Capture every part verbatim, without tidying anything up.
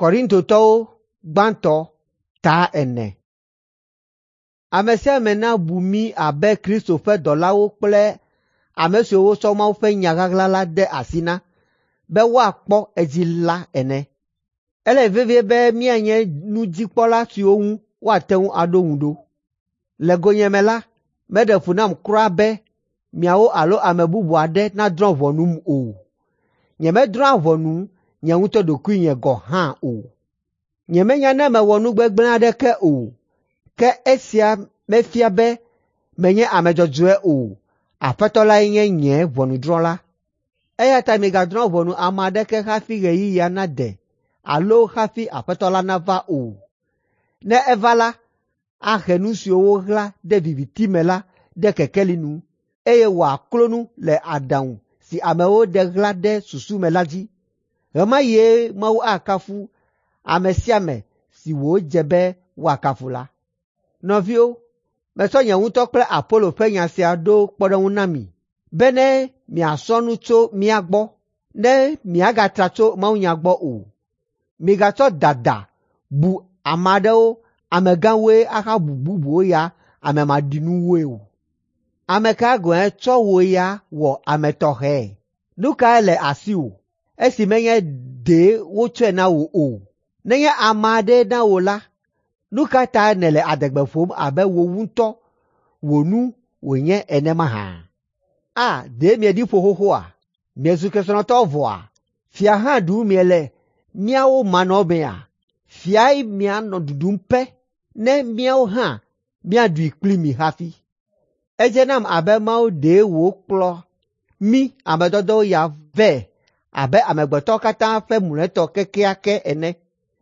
Korintotɔwo gbãtɔ ta ene. Ame sia ame na bu mi abe Kristo ƒe dɔlawo kple ame siwo wotsɔ Mawu ƒe nya ɣaɣla la de asi na be woakpɔ edzi la ene. Ele vevie be mianye nudzikpɔla siwo ŋu woate ŋu aɖo ŋu ɖo. Le gonyeme la, meɖe fu nam kura be miawo alo ame bubu aɖe nadrɔ̃ ʋɔnum o. Nyemedrɔ̃a ʋɔnu nye ŋutɔ ɖokuinye gɔ̃ hã o. Nyemenya ne mewɔ nu gbegblẽ aɖeke o, ke esia mefia be menye ame dzɔdzɔe o. Aƒetɔ lae nye nye ʋɔnudrɔ̃la. Eya ta migadrɔ̃ ʋɔnu ame aɖeke hafi ɣeyiɣia nade alo hafi Aƒetɔ la nava o. Ne eva la, ahe nu siwo woɣla de viviti me la de kekeli nu, eye wòaklo nu le aɖaŋu si amewo de ɣla de susu me la dzi. Ɣe ma ɣie Mawu akafu ame sia ame si wòdze be woakafu la. Nɔviwo, metsɔ nye ŋutɔ kple Apolo ƒe nya sia ɖo kpɔɖeŋu na mi, be ne miasɔ nu tso mía gbɔ, ne miagatra tso mawunya gbɔ o. Migatsɔ dada bu ame aɖewo amegãwoe ahabu bubuwo ya ame maɖinuwoe o. Ame ka gɔ̃e tsɔ wo ya wɔ ame tɔxɛ? Nu kae le asiwò, esi menye ɖe wotsɔe na wò o? Nenye ame aɖe na wò la, nu ka ta nèle adegbe ƒom abe wò ŋutɔ wò nu wònye ene mahã? A, ɖe mieɖi ƒo xoxoa? Miezu kesinɔtɔwo vɔa? Fia hã ɖum miele míawo manɔmea? Fiae mianɔ ɖuɖum pe, ne míawo hã míaɖui kpli mi hafi. Edze nam abe Mawu ɖe wòkplɔ mi ame dɔdɔwo ya vɛ abe amegbetɔwo katã ƒe mlɔetɔ kekeake ene.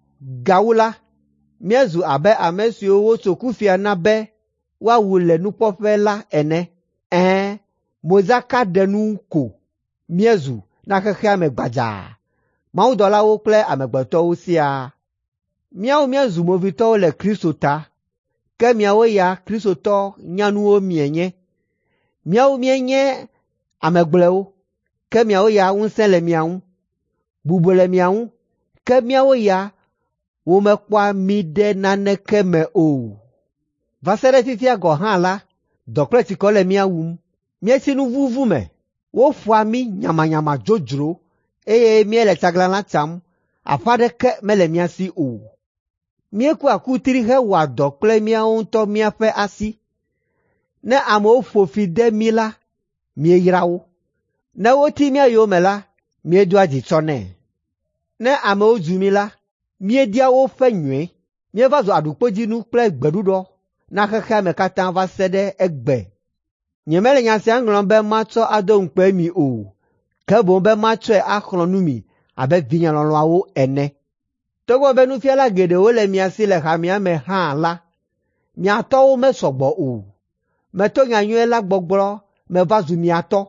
Gawu la, míezu abe ame siwo wotso kufia na be woawu le nukpɔƒe la ene. Ɛ̃, modzakaɖenu ko míezu na xexea me gbadzaa, mawudɔlawo kple amegbetɔwo siaa. Míawo míezu movitɔwo le Kristo ta, ke miawo ya kristotɔ nyanuwo mienye. Míawo mienye amegblẽwo, ke miawo ya ŋusẽ le mia ŋu. Bubu le mia ŋu, ke miawo ya womekpɔa mi ɖe naneke me o. Va se ɖe fifia gɔ̃ hã la, dɔ kple tsikɔ le mía wum. Míesi nu vuvu me, woƒoa mi nyamanyama dzodzro, eye míele tsaglãla tsam, aƒe aɖeke mele mía si o. Míekua kutri hewɔa dɔ kple míawo ŋutɔ míaƒe asi. Ne amewo ƒo fi de mi la, mieyra wo. Ne woti mía yome la, míedoa dzi tsɔnɛ. Ne amewo dzu mi la, míedia woƒe nyuie. Míeva zu aɖukpodzinu kple gbeɖuɖɔ na xexea me katã va se ɖe egbe. Nyemele nya sia ŋlɔm be matsɔ ado ŋukpe mi o, ke boŋ be matsɔe axlɔ̃ nu mi abe vinye lɔlɔ̃awo ene. Togbɔ be nufiala geɖewo le mia si le hamea me hã la, miatɔwo mesɔgbɔ o. Meto nyanyuie la gbɔgblɔ meva zu miatɔ,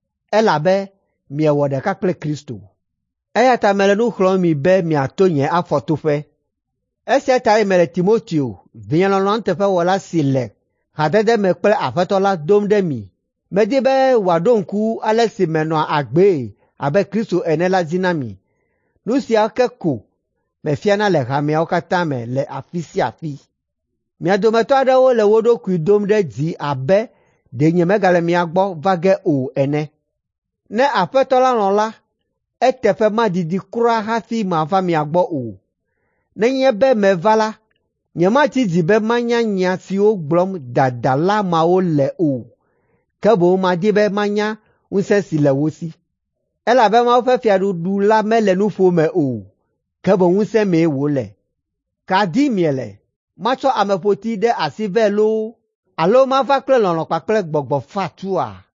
elabe miewɔ ɖeka kple Kristo. Eya ta mele nu xlɔm mi be miato nye afɔtoƒe. Esia tae mele Timoteo, vinye lɔlɔ̃a teƒewɔla si le hadede me kple Aƒetɔ la dom ɖe mi. Medi be wòaɖo ŋku ale si menɔa agbee abe Kristo ene la dzi na mi. Nu sia ke ko mefiana le hameawo katã me le afi sia afi. Mia dometɔ aɖewo le wo ɖokui dom ɖe dzi abe ɖe nyemegale mia gbɔ va ge o ene. Ne Aƒetɔ la lɔ̃ la, eteƒe madidi kura hafi mava mia gbɔ o. Nenye be meva la, nyematsi dzi be manya nya siwo gblɔm dadala mawo le o, ke boŋ madi be manya ŋusẽ si le wo si. Elabe Mawu ƒe fiaɖuɖu la mele nu ƒome o, ke boŋ ŋusẽ mee wòle. Ka di miele? Matsɔ ameƒoti ɖe asi vɛ loo, alo mava kple lɔlɔ̃ kpakple gbɔgbɔ fatua?